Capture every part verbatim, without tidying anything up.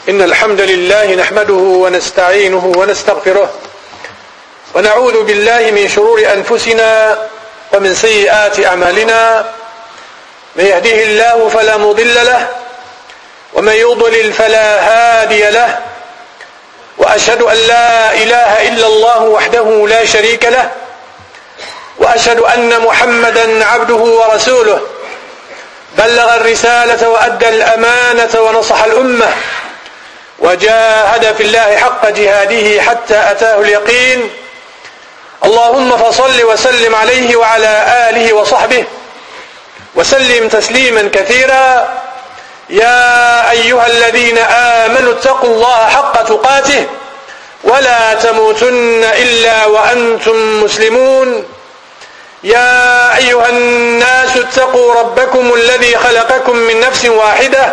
إن الحمد لله نحمده ونستعينه ونستغفره ونعوذ بالله من شرور أنفسنا ومن سيئات أعمالنا. من يهده الله فلا مضل له ومن يضلل فلا هادي له، وأشهد أن لا إله إلا الله وحده لا شريك له، وأشهد أن محمدا عبده ورسوله بلغ الرسالة وأدى الأمانة ونصح الأمة وجاهد في الله حق جهاده حتى أتاه اليقين. اللهم فصل وسلم عليه وعلى آله وصحبه وسلم تسليما كثيرا. يا أيها الذين آمنوا اتقوا الله حق تقاته ولا تموتن إلا وأنتم مسلمون. يا أيها الناس اتقوا ربكم الذي خلقكم من نفس واحدة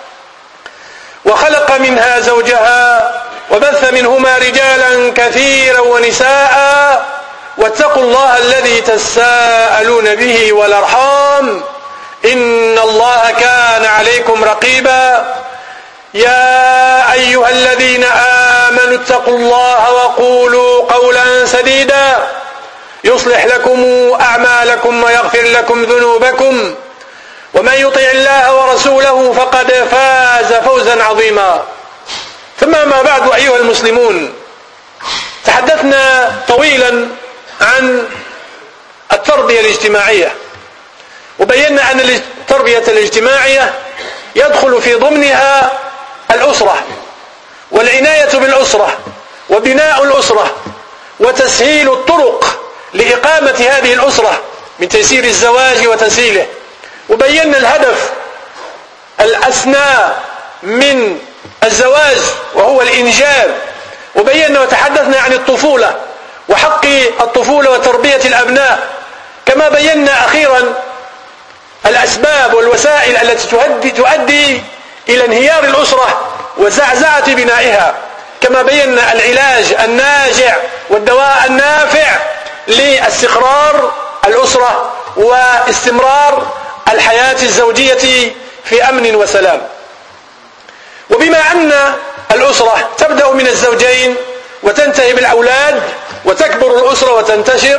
وخلق منها زوجها وبث منهما رجالا كثيرا ونساء، واتقوا الله الذي تساءلون به والأرحام إن الله كان عليكم رقيبا. يا أيها الذين آمنوا اتقوا الله وقولوا قولا سديدا يصلح لكم أعمالكم ويغفر لكم ذنوبكم، ومن يطع الله ورسوله فقد فاز فوزا عظيما. ثم ما بعد، أيها المسلمون، تحدثنا طويلا عن التربية الاجتماعية، وبينا أن التربية الاجتماعية يدخل في ضمنها الأسرة والعناية بالأسرة وبناء الأسرة وتسهيل الطرق لإقامة هذه الأسرة من تيسير الزواج وتسهيله. وبينا الهدف الأسنى من الزواج وهو الإنجاب، وبينا وتحدثنا عن الطفولة وحق الطفولة وتربية الأبناء، كما بينا أخيرا الأسباب والوسائل التي تؤدي, تؤدي إلى انهيار الأسرة وزعزعة بنائها، كما بينا العلاج الناجع والدواء النافع لاستقرار الأسرة واستمرار الحياة الزوجية في أمن وسلام. وبما أن الأسرة تبدأ من الزوجين وتنتهي بالأولاد وتكبر الأسرة وتنتشر،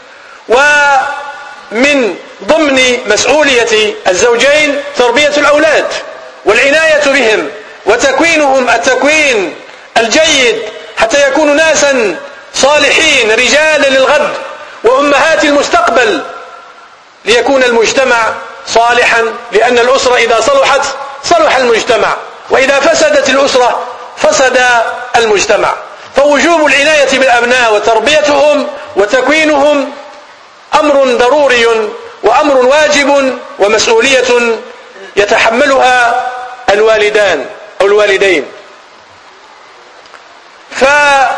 ومن ضمن مسؤولية الزوجين تربية الأولاد والعناية بهم وتكوينهم التكوين الجيد حتى يكونوا ناسا صالحين رجالا للغد وأمهات المستقبل، ليكون المجتمع صالحا، لأن الأسرة إذا صلحت صلح المجتمع، وإذا فسدت الأسرة فسد المجتمع. فوجوب العناية بالأبناء وتربيتهم وتكوينهم أمر ضروري وأمر واجب ومسؤولية يتحملها الوالدان أو الوالدين. فإذا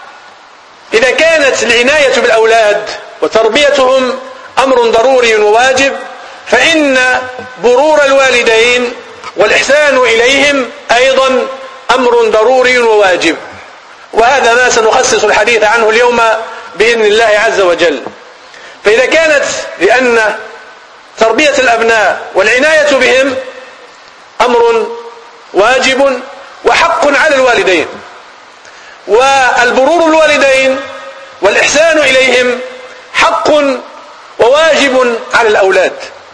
كانت العناية بالأولاد وتربيتهم أمر ضروري وواجب، فإن برور الوالدين والإحسان إليهم أيضا أمر ضروري وواجب، وهذا ما سنخصص الحديث عنه اليوم بإذن الله عز وجل. فإذا كانت لأن تربية الأبناء والعناية بهم أمر واجب وحق على الوالدين، والبرور الوالدين والإحسان إليهم حق وواجب على الأولاد،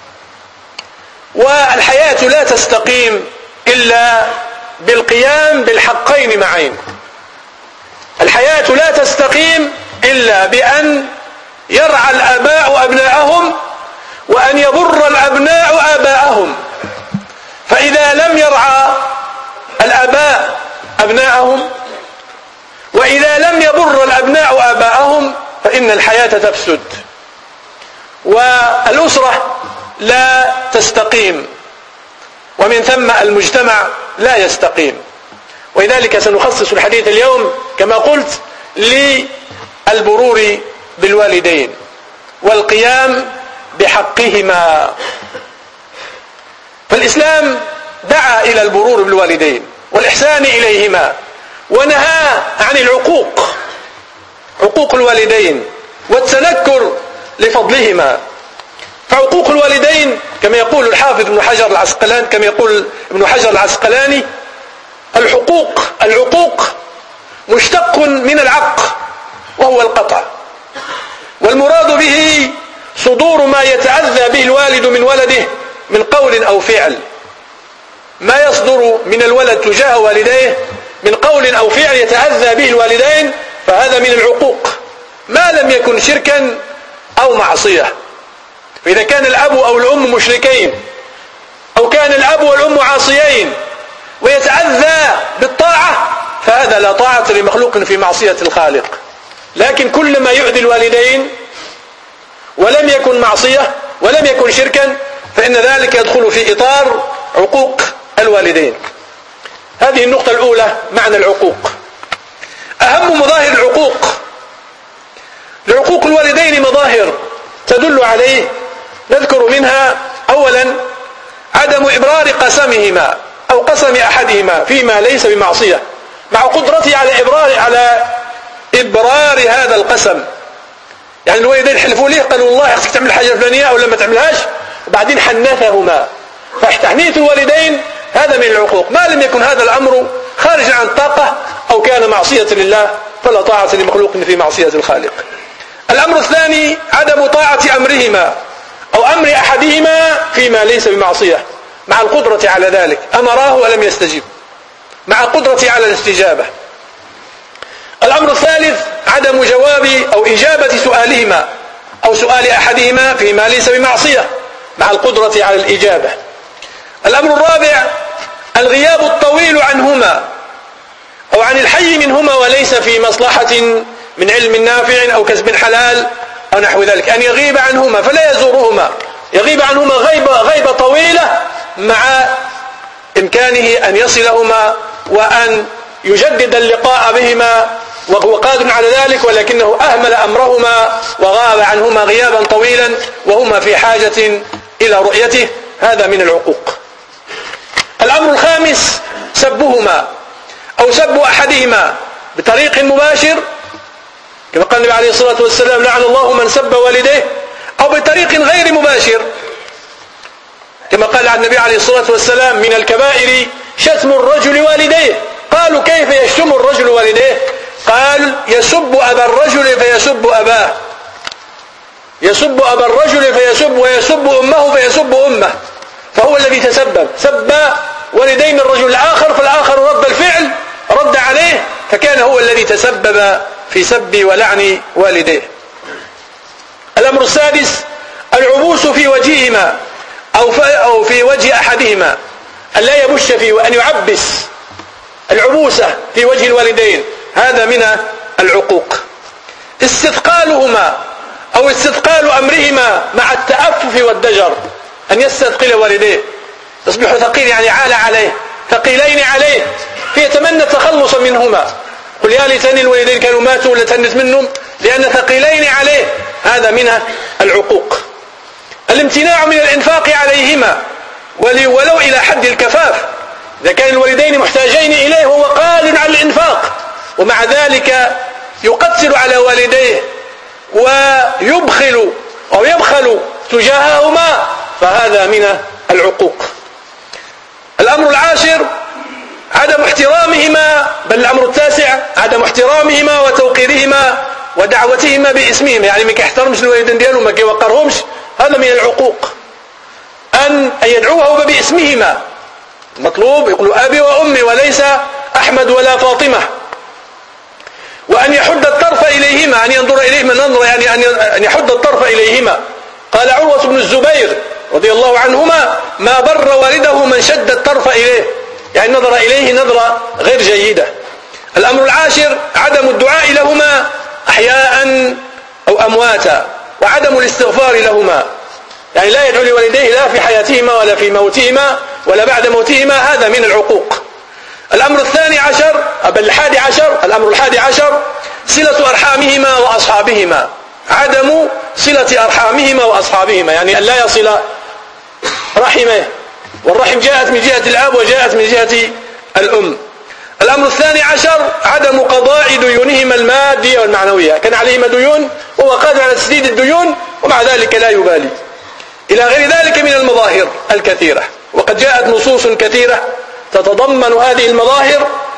والحياة لا تستقيم إلا بالقيام بالحقين معين. الحياة لا تستقيم إلا بأن يرعى الآباء أبناءهم وأن يبر الأبناء آباءهم. فإذا لم يرعى الآباء أبناءهم وإذا لم يبر الأبناء آباءهم فإن الحياة تفسد والأسرة لا تستقيم، ومن ثم المجتمع لا يستقيم. ولذلك سنخصص الحديث اليوم كما قلت للبرور بالوالدين والقيام بحقهما. فالإسلام دعا إلى البرور بالوالدين والإحسان إليهما، ونهى عن العقوق، عقوق الوالدين والتنكر لفضلهما. فعقوق الوالدين كما يقول الحافظ ابن حجر العسقلاني كما يقول ابن حجر العسقلاني الحقوق العقوق العقوق مشتق من العق وهو القطع، والمراد به صدور ما يتأذى به الوالد من ولده من قول أو فعل، ما يصدر من الولد تجاه والديه من قول أو فعل يتأذى به الوالدين، فهذا من العقوق ما لم يكن شركا أو معصية. فإذا كان الأب أو الأم مشركين أو كان الأب والأم عاصيين ويتأذى بالطاعة، فهذا لا طاعة لمخلوق في معصية الخالق. لكن كل ما يؤذي الوالدين ولم يكن معصية ولم يكن شركا فإن ذلك يدخل في إطار عقوق الوالدين. هذه النقطة الأولى، معنى العقوق. أهم مظاهر العقوق، لعقوق الوالدين مظاهر تدل عليه، نذكر منها أولا عدم إبرار قسمهما أو قسم أحدهما فيما ليس بمعصية، مع قدرته على إبرار على إبرار هذا القسم. يعني الوالدين حلفوا ليه قالوا والله خصك تعمل حاجة فلانية أو لما تعملهاش، وبعدين حنثهما، فتحنيث الوالدين هذا من العقوق ما لم يكن هذا الأمر خارج عن الطاقة أو كان معصية لله، فلا طاعة لمخلوق في معصية الخالق. الأمر الثاني عدم طاعة أمرهما أو أمر أحدهما فيما ليس بمعصية، مع القدرة على ذلك، أمراه ولم يستجيب، مع قدرة على الاستجابة. الأمر الثالث عدم جواب أو إجابة سؤالهما أو سؤال أحدهما فيما ليس بمعصية، مع القدرة على الإجابة. الأمر الرابع الغياب الطويل عنهما أو عن الحي منهما وليس في مصلحة من علم نافع أو كسب حلال أو نحو ذلك، أن يغيب عنهما فلا يزورهما، يغيب عنهما غيبة, غيبة طويلة مع إمكانه أن يصلهما وأن يجدد اللقاء بهما وهو قادر على ذلك، ولكنه أهمل أمرهما وغاب عنهما غيابا طويلا وهما في حاجة إلى رؤيته، هذا من العقوق. الأمر الخامس سبهما أو سب أحدهما بطريق مباشر، كما قال النبي عليه الصلاة والسلام لعن الله من سب والديه، أو بطريق غير مباشر كما قال عن النبي عليه الصلاة والسلام من الكبائر شتم الرجل والديه. قالوا كيف يشتم الرجل والديه؟ قال يسب أبا الرجل فيسب أباه، يسب أبا الرجل فيسب ويسب أمه فيسب أمه، فهو الذي تسبب، سب والدين الرجل الآخر فالآخر رد الفعل رد عليه، فكان هو الذي تسبب في سب ولعن والديه. الأمر السادس العبوس في وجههما أو في وجه أحدهما، أن لا يبش فيه وأن يعبس، العبوسة في وجه الوالدين هذا من العقوق. استثقالهما أو استثقال أمرهما مع التأفف والدجر، أن يستثقل والديه، يصبح ثقيل يعني عال عليه، ثقيلين عليه، فيتمنى التخلص منهما، قل يا ليتني الوالدين كانوا ماتوا لتنت منهم، لأن ثقيلين عليه، هذا من العقوق. الامتناع من الإنفاق عليهما ولو إلى حد الكفاف، إذا كان الوالدين محتاجين إليه وهو قادر على الإنفاق ومع ذلك يقتل على والديه ويبخل أو يبخل تجاههما، فهذا من العقوق. الأمر العاشر عدم احترامهما، بل الأمر التاسع عدم احترامهما وتوقيرهما ودعوتهما باسمهما، يعني ما كيحترمش الوالدين ديالو ما كيوقرهمش، هذا من العقوق. أن يدعوه باسمهما، مطلوب يقول أبي وأمي وليس أحمد ولا فاطمة. وأن يحد الطرف إليهما، أن ينظر إليهما نظر يعني أن يحد الطرف إليهما. قال عروة بن الزبير رضي الله عنهما ما بر والده من شد الطرف إليه، يعني نظر إليه نظرة غير جيدة. الأمر العاشر عدم الدعاء لهما أحياء أو أمواتا، وعدم الاستغفار لهما، يعني لا يدعو لوالديه لا في حياتهما ولا في موتهما ولا بعد موتهما، هذا من العقوق. الأمر الثاني عشر بل الحادي عشر الأمر الحادي عشر صلة أرحامهما وأصحابهما، عدم صلة أرحامهما وأصحابهما، يعني أن لا يصل رحمه، والرحم جاءت من جهة الأب وجاءت من جهة الأم. الأمر الثاني عشر عدم قضاء ديونهما المادية والمعنوية، كان عليهما ديون وهو قادر على تسديد الديون ومع ذلك لا يبالي، إلى غير ذلك من المظاهر الكثيرة. وقد جاءت نصوص كثيرة تتضمن هذه المظاهر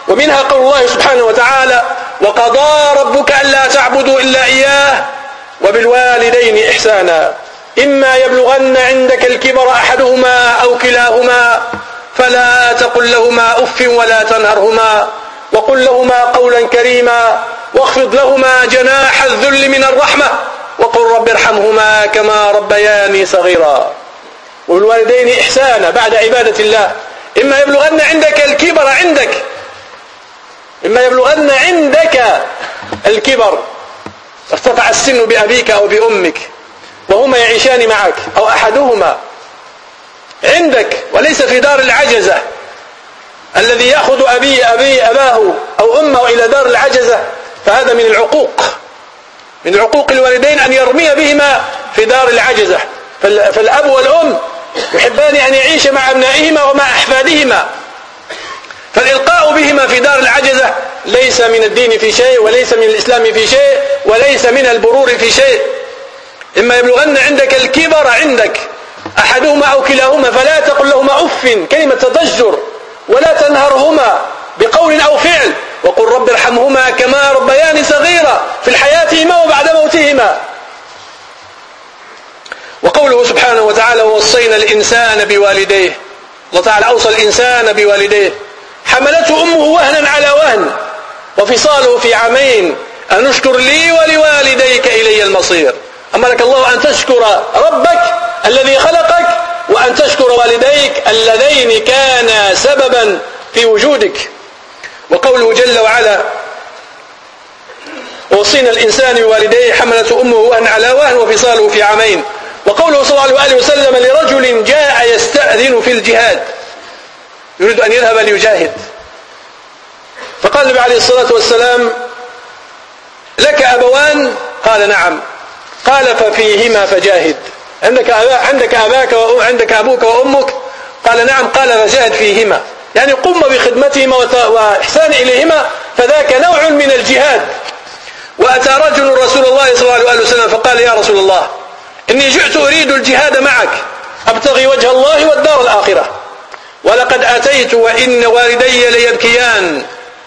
ومنها قول الله سبحانه وتعالى: وقضى ربك ألا تعبدوا إلا إياه وبالوالدين إحسانا إما يبلغن عندك الكبر أحدهما أو كلاهما فلا تقل لهما أف ولا تنهرهما وقل لهما قولا كريما واخفض لهما جناح الذل من الرحمة وقل رب ارحمهما كما ربياني صغيرا. وبالوالدين إحسانا بعد عبادة الله. إما يبلغن عندك الكبر عندك إما يبلغن عندك الكبر ارتفع السن بأبيك أو بأمك وهما يعيشان معك أو أحدهما عندك وليس في دار العجزة الذي يأخذ أبي أبي أباه أو أمه إلى دار العجزة، فهذا من العقوق من عقوق الوالدين أن يرمي بهما في دار العجزة. فالأب والأم يحبان أن يعيش مع أبنائهما ومع أحفادهما، فالإلقاء بهما في دار العجزة ليس من الدين في شيء وليس من الإسلام في شيء وليس من البرور في شيء. إما يبلغن عندك الكبر عندك أحدهما أو كلاهما فلا تقل لهما أف، كلمة تضجر، ولا تنهرهما بقول أو فعل، وقل رب ارحمهما كما ربياني صغيرا في الحياتهما وبعد موتهما. وقوله سبحانه وتعالى: ووصينا الإنسان بوالديه. الله تعالى أوصى الإنسان بوالديه. حملته أمه وهنا على وهن وفصاله في عامين أن اشكر لي ولوالديك إلي المصير. أمرك الله أن تشكر ربك الذي خلقك وأن تشكر والديك اللذين كانا سببا في وجودك. وقوله جل وعلا: ووصينا الإنسان بوالديه حملته أمه وهن على وهن وفصاله في عامين. وقوله صلى الله عليه وسلم لرجل جاء يستأذن في الجهاد يريد أن يذهب ليجاهد، فقال النبي عليه الصلاة والسلام: لك أبوان؟ قال: نعم. قال: ففيهما فجاهد. عندك عندك أباك وعندك أبوك وأمك؟ قال: نعم. قال: فجاهد فيهما، يعني قم بخدمتهما وإحسان إليهما، فذاك نوع من الجهاد. وأتى رجل رسول الله صلى الله عليه وسلم فقال: يا رسول الله، إني جئت أريد الجهاد معك أبتغي وجه الله والدار الآخرة، ولقد أتيت وإن والدي ليبكيان.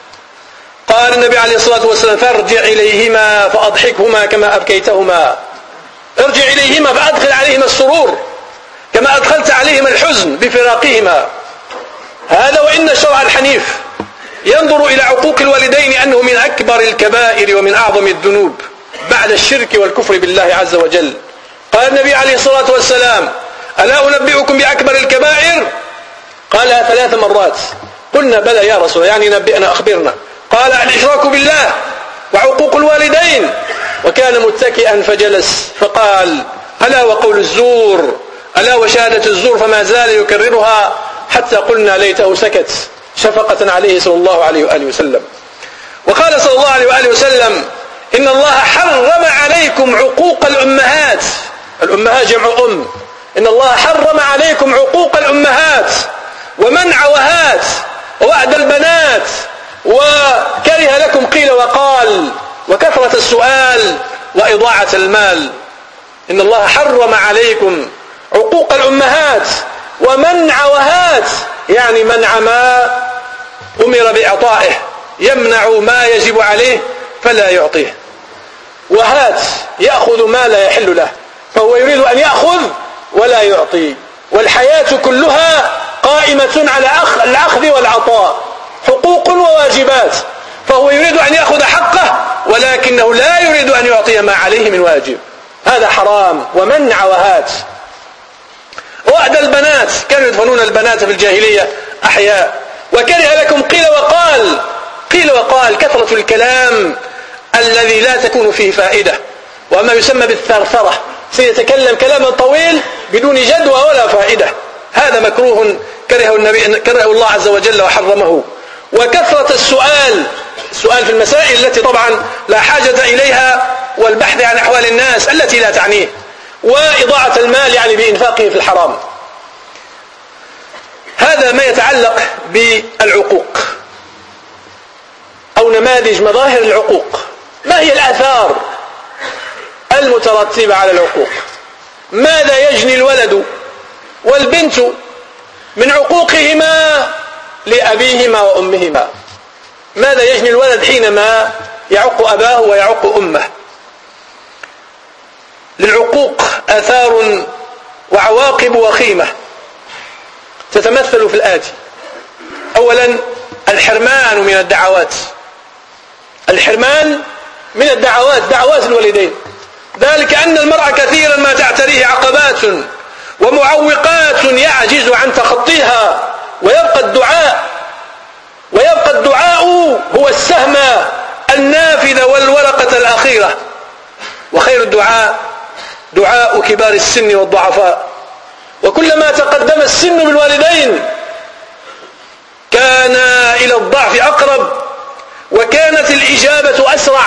قال النبي عليه الصلاة والسلام: فارجع إليهما فأضحكهما كما أبكيتهما. ارجع إليهما فأدخل عليهما السرور كما أدخلت عليهما الحزن بفراقهما. هذا وإن الشرع الحنيف ينظر إلى عقوق الوالدين أنه من أكبر الكبائر ومن أعظم الذنوب بعد الشرك والكفر بالله عز وجل. قال النبي عليه الصلاة والسلام: ألا أنبئكم بأكبر الكبائر؟ قالها ثلاث مرات. قلنا: بلى يا رسول، يعني نبئنا، أخبرنا. قال: الإشراك بالله وعقوق الوالدين. وكان متكئا فجلس فقال: ألا وقول الزور، ألا وشهادة الزور، فما زال يكررها حتى قلنا ليته سكت شفقة عليه صلى الله عليه وآله وسلم. وقال صلى الله عليه وآله وسلم: إن الله حرم عليكم عقوق الأمهات. الأمهات جمع أم. إن الله حرم عليكم عقوق الأمهات ومنع وهات ووعد البنات وكره لكم قيل وقال وكثرة السؤال وإضاعة المال. إن الله حرم عليكم عقوق الأمهات ومنع وهات، يعني منع ما أمر بإعطائه، يمنع ما يجب عليه فلا يعطيه. وهات يأخذ ما لا يحل له، فهو يريد أن يأخذ ولا يعطي. والحياة كلها قائمة على الأخذ والعطاء، حقوق وواجبات، فهو يريد أن يأخذ حقه ولكنه لا يريد أن يعطي ما عليه من واجب. هذا حرام ومنع وهات. وعد البنات، كانوا يدفنون البنات في الجاهلية أحياء. وكره لكم قيل وقال. قيل وقال كثرة الكلام الذي لا تكون فيه فائدة، وما يسمى بالثرثرة، سيتكلم كلاما طويل بدون جدوى ولا فائدة. هذا مكروه كرهه النبي كرهه الله عز وجل وحرمه. وكثرة السؤال، السؤال في المسائل التي طبعا لا حاجة إليها، والبحث عن أحوال الناس التي لا تعنيه، وإضاعة المال يعني بإنفاقه في الحرام. هذا ما يتعلق بالعقوق أو نماذج مظاهر العقوق. ما هي الآثار المترتبة على العقوق؟ ماذا يجني الولد والبنت من عقوقهما لأبيهما وأمهما؟ ماذا يجني الولد حينما يعق أباه ويعق أمه؟ للعقوق آثار وعواقب وخيمة تتمثل في الآتي: أولا الحرمان من الدعوات، الحرمان من الدعوات، دعوات الوالدين، ذلك أن المرء كثيرا ما تعتريه عقبات ومعوقات يعجز عن تخطيها، ويبقى الدعاء ويبقى الدعاء هو السهم النافذ والورقة الأخيرة. وخير الدعاء دعاء كبار السن والضعفاء، وكلما تقدم السن بالوالدين كان إلى الضعف أقرب وكانت الإجابة أسرع.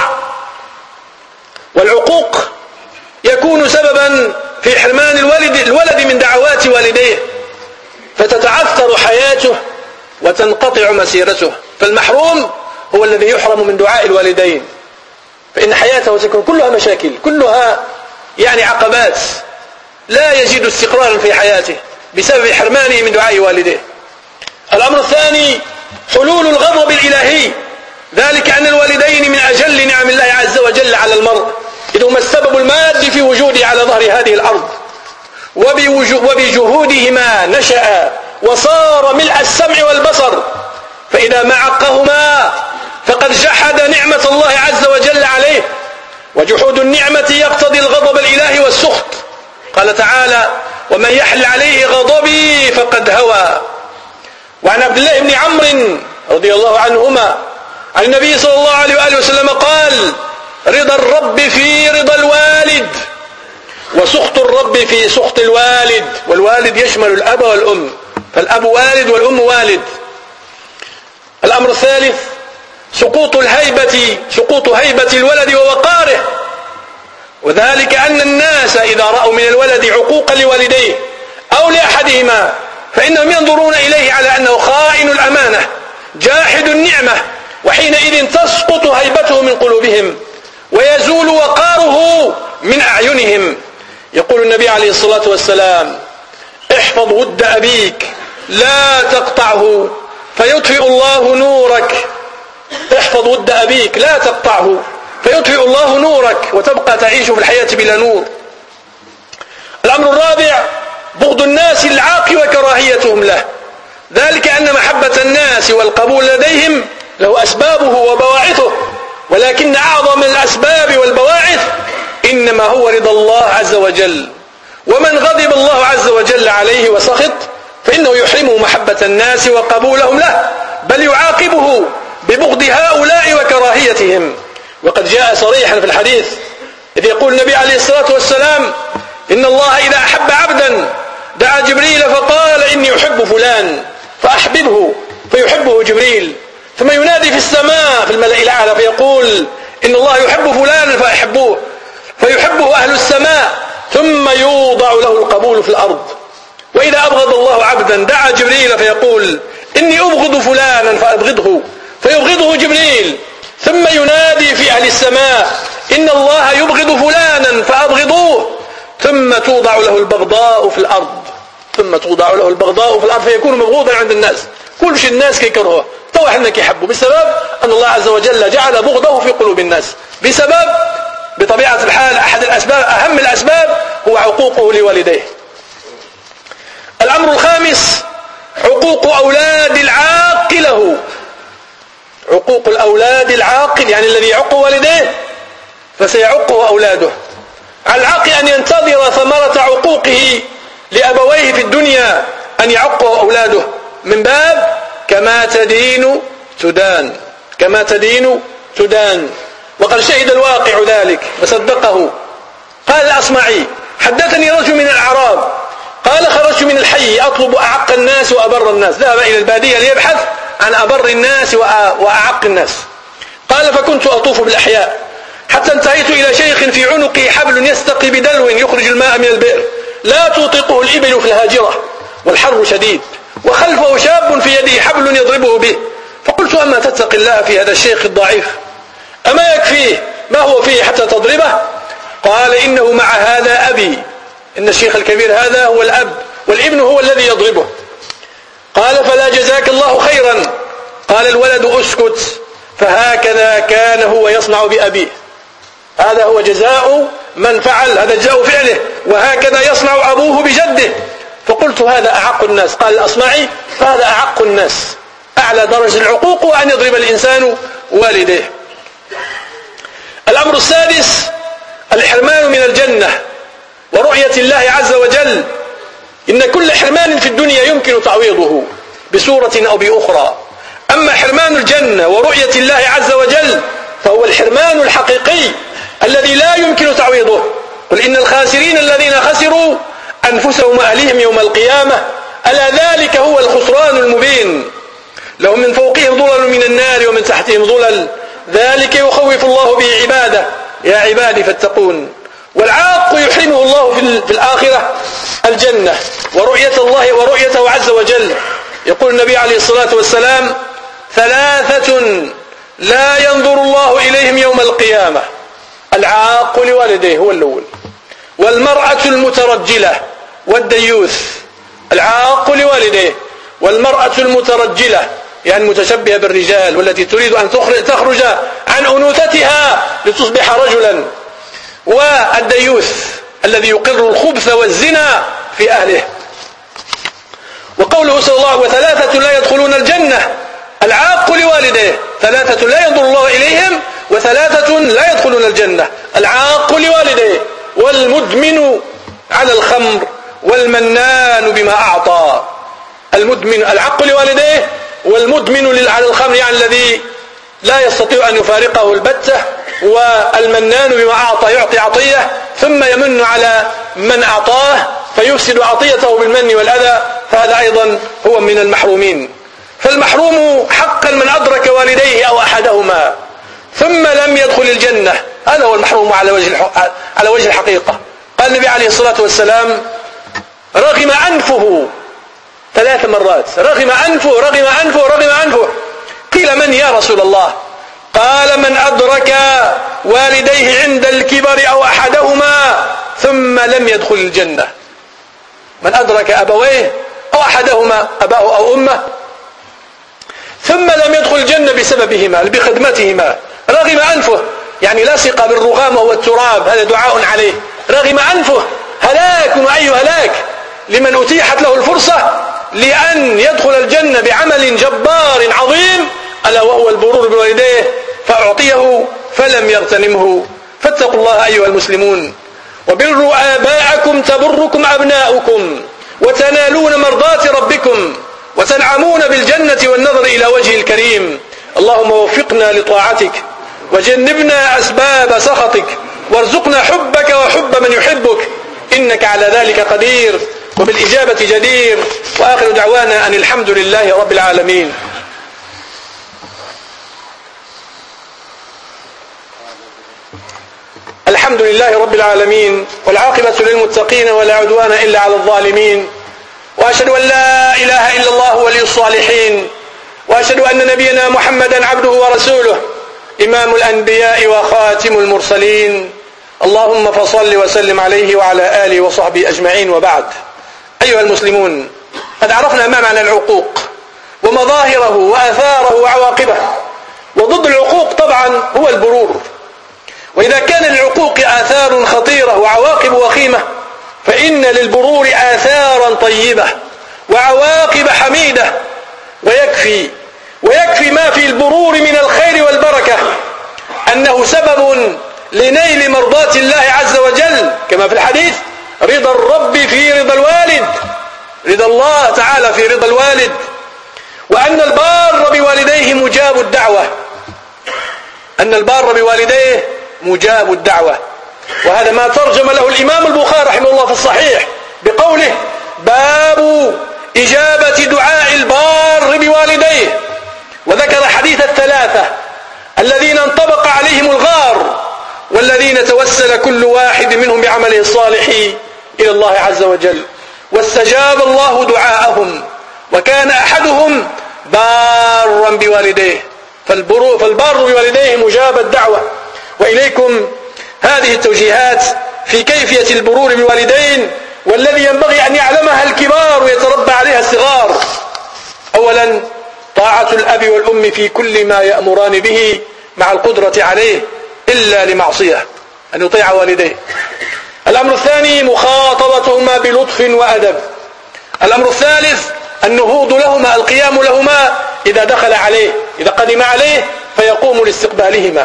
والعقوق يكون سببا في حرمان الولد, الولد من دعوات والديه، فتتعثر حياته وتنقطع مسيرته. فالمحروم هو الذي يحرم من دعاء الوالدين، فإن حياته تكون كلها مشاكل، كلها يعني عقبات، لا يجد استقرارا في حياته بسبب حرمانه من دعاء والديه. الأمر الثاني حلول الغضب الإلهي، ذلك أن الوالدين من أجل نعم الله عز وجل على المرء، إذ هما السبب المادي في وجوده على ظهر هذه الأرض، وبجهودهما نشأ وصار ملء السمع والبصر، فإذا ما عقهما فقد جحد نعمة الله عز وجل عليه، وجحود النعمة يقتضي الغضب الإلهي والسخط. قال تعالى: ومن يحل عليه غضبي فقد هوى. وعن عبد الله بن عمرو رضي الله عنهما عن النبي صلى الله عليه وآله وسلم قال: رضا الرب في رضا الوالد، وسخط الرب في سخط الوالد. والوالد يشمل الأب والأم، فالأب والد والأم والد. الأمر الثالث سقوط الهيبة، سقوط هيبة الولد ووقاره، وذلك أن الناس إذا رأوا من الولد عقوقا لوالديه أو لأحدهما فإنهم ينظرون إليه على أنه خائن الأمانة جاحد النعمة، وحينئذ تسقط هيبته من قلوبهم ويزول وقاره من أعينهم. يقول النبي عليه الصلاة والسلام: احفظ ود أبيك لا تقطعه فيطفئ الله نورك. احفظ ود أبيك لا تقطعه فيطفئ الله نورك، وتبقى تعيش في الحياة بلا نور. الأمر الرابع بغض الناس العاق وكراهيتهم له، ذلك أن محبة الناس والقبول لديهم له أسبابه وبواعثه، ولكن أعظم الأسباب والبواعث إنما هو رضا الله عز وجل. ومن غضب الله عز وجل عليه وسخط فإنه يحرمه محبة الناس وقبولهم له، بل يعاقبه ببغض هؤلاء وكراهيتهم. وقد جاء صريحا في الحديث إذ يقول النبي عليه الصلاة والسلام: إن الله إذا أحب عبدا دعا جبريل فقال: إني أحب فلان فأحببه، فيحبه جبريل، ثم ينادي في السماء في الملأ الأعلى فيقول: إن الله يحب فلانا فأحبوه، فيحبه أهل السماء، ثم يوضع له القبول في الأرض. وإذا أبغض الله عبدا دعا جبريل فيقول: إني أبغض فلانا فأبغضه، فيبغضه جبريل، ثم ينادي في أهل السماء: إن الله يبغض فلانا فأبغضوه، ثم توضع له البغضاء في الأرض، ثم توضع له البغضاء في الأرض فيكون مبغوضا عند الناس. كل شيء الناس كيكرهه توح انك يحبه، بسبب أن الله عز وجل جعل بغضه في قلوب الناس، بسبب بطبيعة الحال أحد الأسباب أهم الأسباب هو عقوقه لوالديه. الأمر الخامس عقوق أولاد العاق له، عقوق الأولاد العاقل، يعني الذي يعق والديه فسيعقه أولاده. على العاقل أن ينتظر ثمرة عقوقه لأبويه في الدنيا أن يعقه أولاده، من باب كما تدين تدان، كما تدين تدان. وقد شهد الواقع ذلك وصدقه. قال الأصمعي: حدثني رجل من الأعراب قال: خرجت من الحي أطلب أعق الناس وأبر الناس، ذهب إلى البادية ليبحث عن أبر الناس وأعق الناس. قال: فكنت أطوف بالأحياء حتى انتهيت إلى شيخ في عنقه حبل يستقي بدلو يخرج الماء من البئر، لا تطيقه الإبل في الهاجرة والحر شديد، وخلفه شاب في يده حبل يضربه به. فقلت: أما تتقي الله في هذا الشيخ الضعيف؟ أما يكفيه ما هو فيه حتى تضربه؟ قال: إنه مع هذا أبي، إن الشيخ الكبير هذا هو الأب، والابن هو الذي يضربه. قال: فلا جزاك الله خيرا. قال الولد: أسكت، فهكذا كان هو يصنع بأبيه. هذا هو جزاء من فعل، هذا جزاء فعله، وهكذا يصنع أبوه بجده. فقلت هذا أعق الناس. قال الأصمعي فهذا أعق الناس، أعلى درجة العقوق وأن يضرب الإنسان والديه. الأمر السادس الحرمان من الجنة ورؤية الله عز وجل. إن كل حرمان في الدنيا يمكن تعويضه بصورة أو بأخرى، أما حرمان الجنة ورؤية الله عز وجل فهو الحرمان الحقيقي الذي لا يمكن تعويضه. قل إن الخاسرين الذين خسروا أنفسهم وأهليهم يوم القيامة ألا ذلك هو الخسران المبين. لهم من فوقهم ظلل من النار ومن تحتهم ظلل ذلك يخوف الله به عباده يا عبادي فاتقون. والعاق يحرمه الله في الآخرة الجنة ورؤية الله ورؤيته عز وجل. يقول النبي عليه الصلاة والسلام ثلاثة لا ينظر الله إليهم يوم القيامة: العاق لوالديه هو الأول، والمرأة المترجلة والديوث. العاق لوالديه، والمرأة المترجلة يعني متشبهة بالرجال والتي تريد أن تخرج عن أنوثتها لتصبح رجلا، والديوث الذي يقر الخبث والزنا في أهله. وقوله صلى الله عليه وسلم وثلاثة لا يدخلون الجنة: العاق لوالديه، ثلاثة لا ينظر الله إليهم، وثلاثة لا يدخلون الجنة: العاق لوالديه، والمدمن على الخمر، والمنان بما أعطى. المدمن العاق لوالديه، والمدمن على الخمر يعني الذي لا يستطيع أن يفارقه البتة، والمنان بما أعطى يعطي عطية ثم يمن على من أعطاه فيفسد عطيته بالمن والأذى، فهذا أيضا هو من المحرومين. فالمحروم حقا من أدرك والديه أو أحدهما ثم لم يدخل الجنة، هذا هو المحروم على وجه على وجه الحقيقة. قال النبي عليه الصلاة والسلام رغم أنفه ثلاث مرات، رغم أنفه رغم أنفه رغم أنفه. قيل من يا رسول الله؟ قال من أدرك والديه عند الكبر أو أحدهما ثم لم يدخل الجنة. من أدرك أبويه أو أحدهما أباه أو أمه ثم لم يدخل الجنة بسببهما بخدمتهما. رغم أنفه يعني لاصق بالرغام والتراب، هذا دعاء عليه. رغم أنفه هلاك وأي هلاك لمن أتيحت له الفرصة لأن يدخل الجنة بعمل جبار عظيم ألا وهو البرور بوالديه فأعطيه فلم يغتنمه. فاتقوا الله أيها المسلمون، وبروا آباءكم تبركم أبناؤكم وتنالون مرضات ربكم وتنعمون بالجنة والنظر إلى وجه الكريم. اللهم وفقنا لطاعتك وجنبنا أسباب سخطك وارزقنا حبك وحب من يحبك إنك على ذلك قدير وبالإجابة جدير. وآخر دعوانا أن الحمد لله رب العالمين. الحمد لله رب العالمين، والعاقبة للمتقين ولا عدوان إلا على الظالمين، وأشهد أن لا إله إلا الله ولي الصالحين، وأشهد أن نبينا محمدا عبده ورسوله إمام الأنبياء وخاتم المرسلين. اللهم فصل وسلم عليه وعلى آله وصحبه أجمعين، وبعد. أيها المسلمون، قد عرفنا ما معنى العقوق ومظاهره وآثاره وعواقبه. وضد العقوق طبعا هو البرور. وإذا كان للعقوق آثار خطيرة وعواقب وخيمة فإن للبرور آثارا طيبة وعواقب حميدة. ويكفي ويكفي ما في البرور من الخير والبركة أنه سبب لنيل مرضات الله عز وجل، كما في الحديث: رضا الرب في رضا الوالد، رضا الله تعالى في رضا الوالد. وأن البار بوالديه مجاب الدعوة، أن البار بوالديه مجاب الدعوة. وهذا ما ترجم له الإمام البخاري رحمه الله في الصحيح بقوله: باب إجابة دعاء البار بوالديه. وذكر حديث الثلاثة الذين انطبق عليهم الغار والذين توسل كل واحد منهم بعمله الصالح إلى الله عز وجل واستجاب الله دعاءهم، وكان أحدهم بارا بوالديه. فالبار بوالديه مجاب الدعوة. وإليكم هذه التوجيهات في كيفية البرور بالوالدين، والذي ينبغي أن يعلمها الكبار ويتربى عليها الصغار. أولا، طاعة الأب والأم في كل ما يأمران به مع القدرة عليه إلا لمعصية، أن يطيع والديه. الأمر الثاني مخاطبتهما بلطف وأدب. الأمر الثالث النهوض لهما، القيام لهما إذا دخل عليه، إذا قدم عليه فيقوم لاستقبالهما.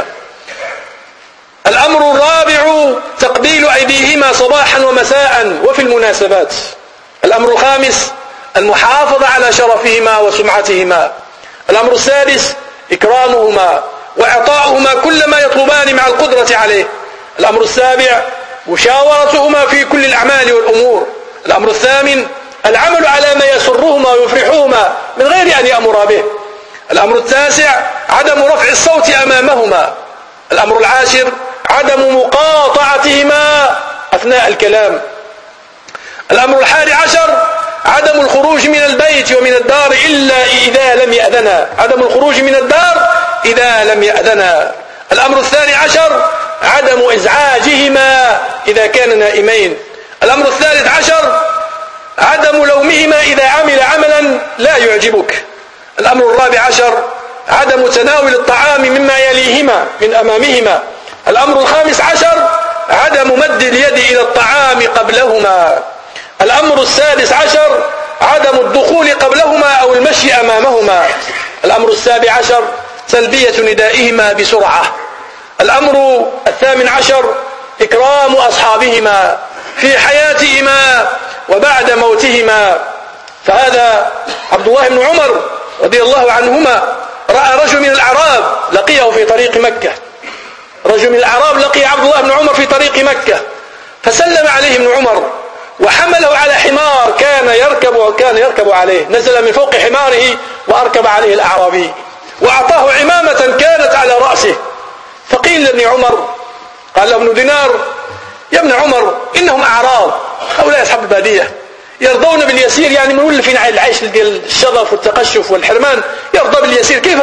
الأمر الرابع تقبيل أيديهما صباحا ومساء وفي المناسبات. الأمر الخامس المحافظة على شرفهما وسمعتهما. الأمر السادس إكرامهما وإعطاؤهما كل ما يطلبان مع القدرة عليه. الأمر السابع مشاورتهما في كل الأعمال والأمور. الأمر الثامن العمل على ما يسرهما ويفرحهما من غير أن يأمر به. الأمر التاسع عدم رفع الصوت أمامهما. الأمر العاشر عدم مقاطعتهما أثناء الكلام. الأمر الحادي عشر عدم الخروج من البيت ومن الدار إلا إذا لم يأذنا، عدم الخروج من الدار إذا لم يأذنا. الأمر الثاني عشر عدم إزعاجهما إذا كان نائمين. الأمر الثالث عشر عدم لومهما إذا عمل عملا لا يعجبك. الأمر الرابع عشر عدم تناول الطعام مما يليهما من أمامهما. الأمر الخامس عشر عدم مد اليد إلى الطعام قبلهما. الأمر السادس عشر عدم الدخول قبلهما أو المشي أمامهما. الأمر السابع عشر تلبية ندائهما بسرعة. الأمر الثامن عشر إكرام أصحابهما في حياتهما وبعد موتهما. فهذا عبد الله بن عمر رضي الله عنهما رأى رجل من الأعراب لقيه في طريق مكة. رجل من الأعراب لقي عبد الله بن عمر في طريق مكة فسلم عليه ابن عمر وحمله على حمار كان يركب وكان يركب عليه، نزل من فوق حماره وأركب عليه الأعرابي وأعطاه عمامة كانت على رأسه. فقيل لابن عمر، قال له ابن دينار: يا ابن عمر إنهم أعراب، هؤلاء أصحاب البادية يرضون باليسير، يعني من ولفين العيش ديال الشغف والتقشف والحرمان يرضى باليسير، كيف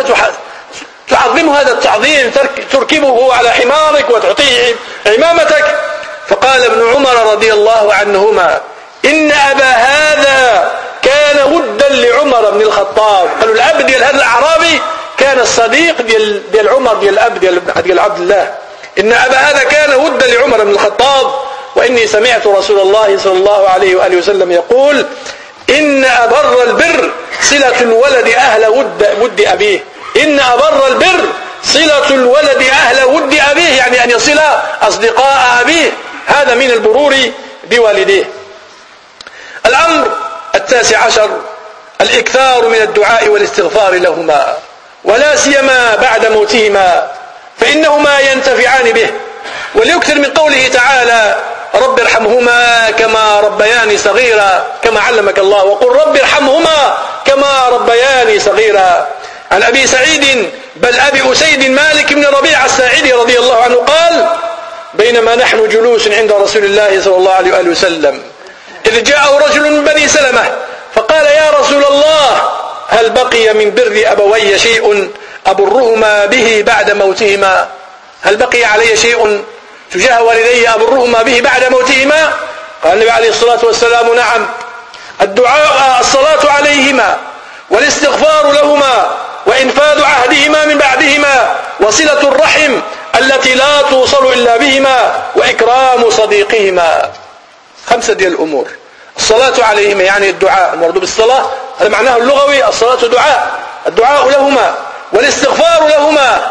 تعظم هذا التعظيم تركبه على حمارك وتعطيه عمامتك؟ فقال ابن عمر رضي الله عنهما: إن أبا هذا كان ودا لعمر بن الخطاب. قالوا الأب ديال هذا الأعرابي كان الصديق ديال ديال عمر ديال الأب ديال ديال عبد الله. إن أبا هذا كان ودا لعمر بن الخطاب، وإني سمعت رسول الله صلى الله عليه وآله وسلم يقول: إن أبر البر صلة الولد أهل ود, ود أبيه. إن أبر البر صلة الولد أهل ود أبيه، يعني أن يصل أصدقاء أبيه، هذا من البرور بوالديه. الأمر التاسع عشر الإكثار من الدعاء والاستغفار لهما، ولا سيما بعد موتهما، فإنهما ينتفعان به. وليكثر من قوله تعالى: رب ارحمهما كما ربياني صغيرا، كما علمك الله، وقل رب ارحمهما كما ربياني صغيرا. عن أبي سعيد بل أبي أسيد مالك بن ربيع الساعدي رضي الله عنه قال: بينما نحن جلوس عند رسول الله صلى الله عليه وآله وسلم إذ جاءه رجل من بني سلمة فقال: يا رسول الله، هل بقي من بر أبوي شيء أبرهما به بعد موتهما؟ هل بقي علي شيء تجاه والدي أبرهما به بعد موتهما؟ قال النبي عليه الصلاة والسلام: نعم، الدعاء الصلاة عليهما والاستغفار لهما وإنفاذ عهدهما من بعدهما وصلة الرحم التي لا توصل إلا بهما وإكرام صديقهما. خمسة ديال الأمور: الصلاة عليهما يعني الدعاء، المراد بالصلاة هذا معناه اللغوي، الصلاة دعاء، الدعاء لهما، والاستغفار لهما،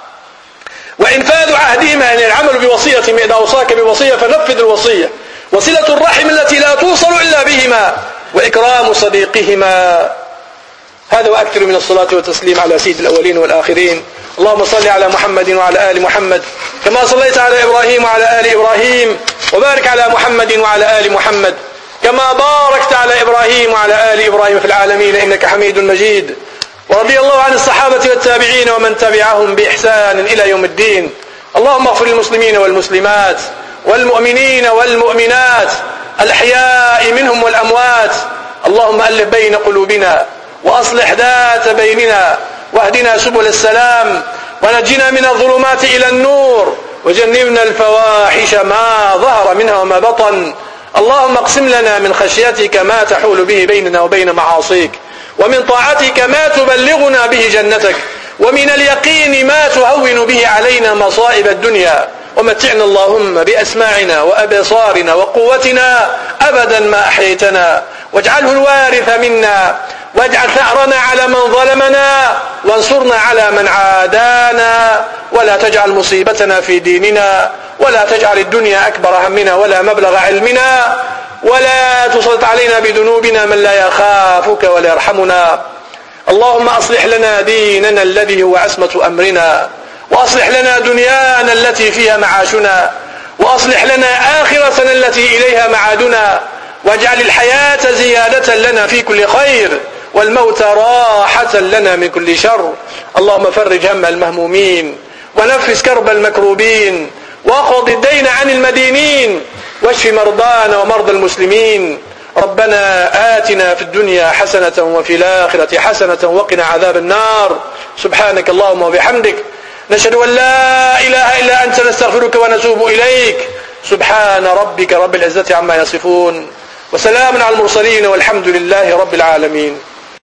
وإنفاذ عهدهما يعني العمل بوصيتهم، إذا أوصاك بوصية فنفذ الوصية، وصلة الرحم التي لا توصل إلا بهما وإكرام صديقهما. هذا وأكثر من الصلاة والتسليم على سيد الأولين والآخرين. اللهم صل على محمد وعلى آل محمد كما صليت على إبراهيم وعلى آل إبراهيم، وبارك على محمد وعلى آل محمد كما باركت على إبراهيم وعلى آل إبراهيم في العالمين إنك حميد مجيد. ورضي الله عن الصحابة والتابعين ومن تبعهم بإحسان إلى يوم الدين. اللهم اغفر للمسلمين والمسلمات والمؤمنين والمؤمنات الأحياء منهم والأموات. اللهم ألف بين قلوبنا وأصلح ذات بيننا واهدنا سبل السلام ونجنا من الظلمات إلى النور وجنبنا الفواحش ما ظهر منها وما بطن. اللهم اقسم لنا من خشيتك ما تحول به بيننا وبين معاصيك، ومن طاعتك ما تبلغنا به جنتك، ومن اليقين ما تهون به علينا مصائب الدنيا، ومتعنا اللهم بأسماعنا وأبصارنا وقوتنا أبدا ما أحييتنا، واجعله الوارث منا، واجعل ثأرنا على من ظلمنا، وانصرنا على من عادانا، ولا تجعل مصيبتنا في ديننا، ولا تجعل الدنيا أكبر همنا ولا مبلغ علمنا، ولا تسلط علينا بذنوبنا من لا يخافك ولا يرحمنا. اللهم أصلح لنا ديننا الذي هو عصمة أمرنا، وأصلح لنا دنيانا التي فيها معاشنا، وأصلح لنا آخرتنا التي إليها معادنا، واجعل الحياة زيادة لنا في كل خير، والموت راحة لنا من كل شر. اللهم فرج هم المهمومين، ونفس كرب المكروبين، واقض الدين عن المدينين، واشف مرضانا ومرضى المسلمين. ربنا آتنا في الدنيا حسنة وفي الآخرة حسنة وقنا عذاب النار. سبحانك اللهم وبحمدك، نشهد أن لا إله إلا أنت، نستغفرك ونتوب إليك. سبحان ربك رب العزة عما يصفون، وسلام على المرسلين، والحمد لله رب العالمين.